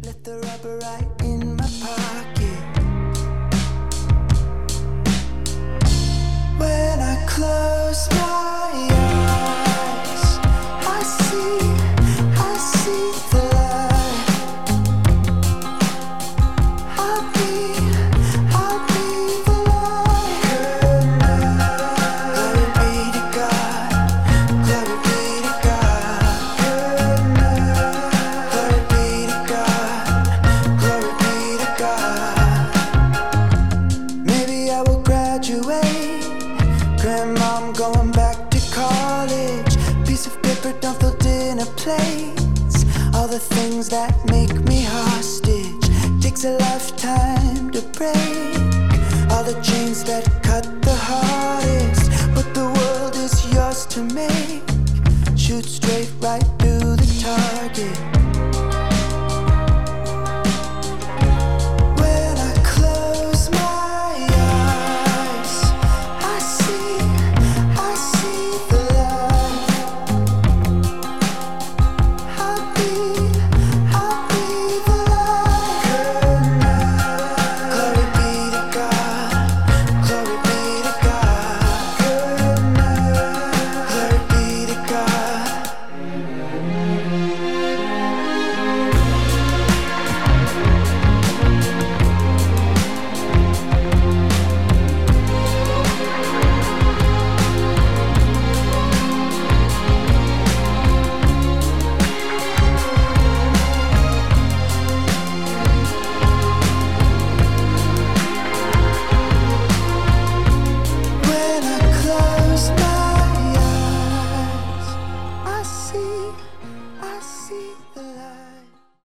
Left the rubber right in my pocket. When I close my eyes, I see the light. I'll be the light. Glory be to God, glory be to God. Glory be to God, glory be to God. Maybe I will graduate. Grandma, I'm going back to college. Piece of paper, don't fill dinner plates. All the things that